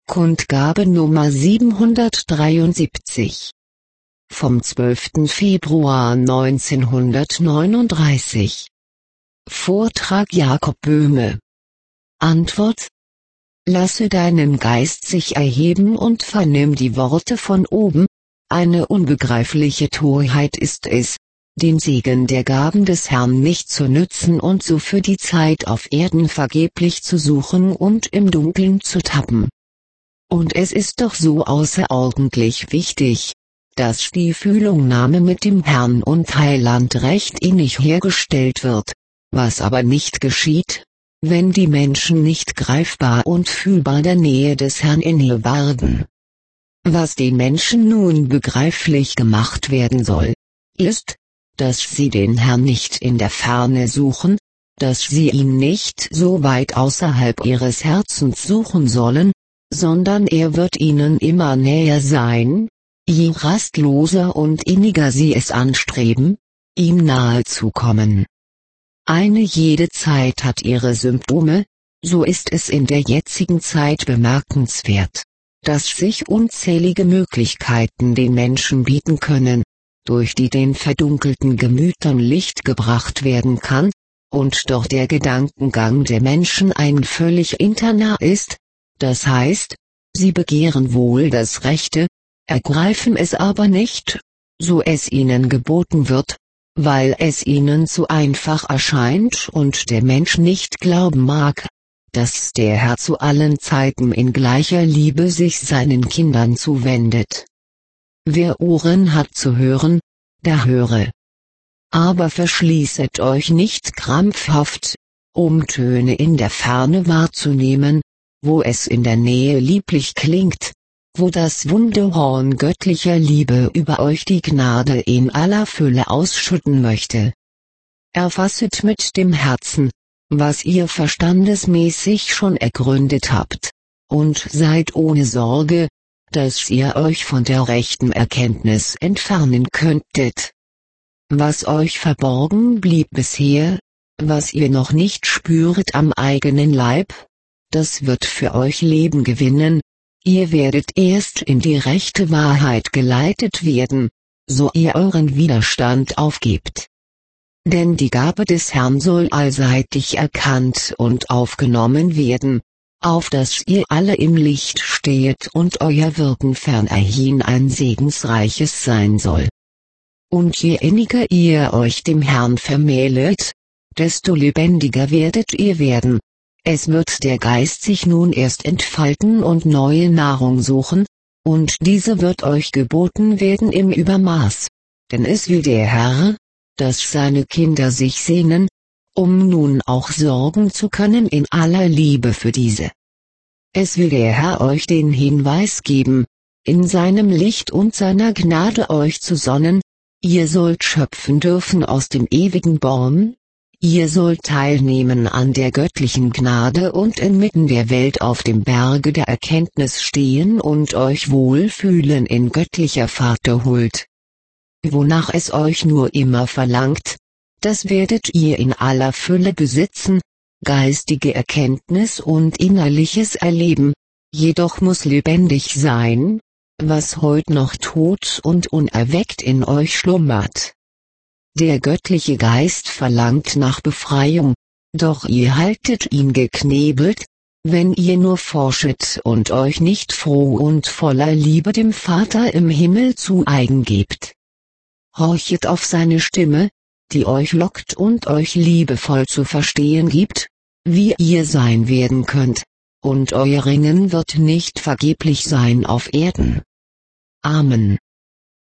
Kundgabe Nummer 773 vom 12. Februar 1939. Vortrag Jakob Böhme. Antwort: Lasse deinen Geist sich erheben und vernimm die Worte von oben. Eine unbegreifliche Torheit ist es, den Segen der Gaben des Herrn nicht zu nützen und so für die Zeit auf Erden vergeblich zu suchen und im Dunkeln zu tappen. Und es ist doch so außerordentlich wichtig, dass die Fühlungnahme mit dem Herrn und Heiland recht innig hergestellt wird, was aber nicht geschieht, wenn die Menschen nicht greifbar und fühlbar der Nähe des Herrn inne werden. Was den Menschen nun begreiflich gemacht werden soll, ist, dass sie den Herrn nicht in der Ferne suchen, dass sie ihn nicht so weit außerhalb ihres Herzens suchen sollen, sondern er wird ihnen immer näher sein, je rastloser und inniger sie es anstreben, ihm nahe zu kommen. Eine jede Zeit hat ihre Symptome, so ist es in der jetzigen Zeit bemerkenswert, dass sich unzählige Möglichkeiten den Menschen bieten können, durch die den verdunkelten Gemütern Licht gebracht werden kann, und doch der Gedankengang der Menschen ein völlig interner ist, das heißt, sie begehren wohl das Rechte, ergreifen es aber nicht, so es ihnen geboten wird, weil es ihnen zu einfach erscheint und der Mensch nicht glauben mag, dass der Herr zu allen Zeiten in gleicher Liebe sich seinen Kindern zuwendet. Wer Ohren hat zu hören, der höre. Aber verschließet euch nicht krampfhaft, um Töne in der Ferne wahrzunehmen, wo es in der Nähe lieblich klingt, wo das Wunderhorn göttlicher Liebe über euch die Gnade in aller Fülle ausschütten möchte. Erfasset mit dem Herzen, was ihr verstandesmäßig schon ergründet habt, und seid ohne Sorge, dass ihr euch von der rechten Erkenntnis entfernen könntet. Was euch verborgen blieb bisher, was ihr noch nicht spüret am eigenen Leib, das wird für euch Leben gewinnen, ihr werdet erst in die rechte Wahrheit geleitet werden, so ihr euren Widerstand aufgebt. Denn die Gabe des Herrn soll allseitig erkannt und aufgenommen werden, auf dass ihr alle im Licht stehet und euer Wirken fernerhin ein segensreiches sein soll. Und je inniger ihr euch dem Herrn vermählet, desto lebendiger werdet ihr werden. Es wird der Geist sich nun erst entfalten und neue Nahrung suchen, und diese wird euch geboten werden im Übermaß, denn es will der Herr, dass seine Kinder sich sehnen, um nun auch sorgen zu können in aller Liebe für diese. Es will der Herr euch den Hinweis geben, in seinem Licht und seiner Gnade euch zu sonnen, ihr sollt schöpfen dürfen aus dem ewigen Baum, ihr sollt teilnehmen an der göttlichen Gnade und inmitten der Welt auf dem Berge der Erkenntnis stehen und euch wohlfühlen in göttlicher Vaterhuld. Wonach es euch nur immer verlangt, das werdet ihr in aller Fülle besitzen, geistige Erkenntnis und innerliches Erleben, jedoch muss lebendig sein, was heut noch tot und unerweckt in euch schlummert. Der göttliche Geist verlangt nach Befreiung, doch ihr haltet ihn geknebelt, wenn ihr nur forschet und euch nicht froh und voller Liebe dem Vater im Himmel zu eigen gebt. Horchet auf seine Stimme, die euch lockt und euch liebevoll zu verstehen gibt, wie ihr sein werden könnt, und euer Ringen wird nicht vergeblich sein auf Erden. Amen.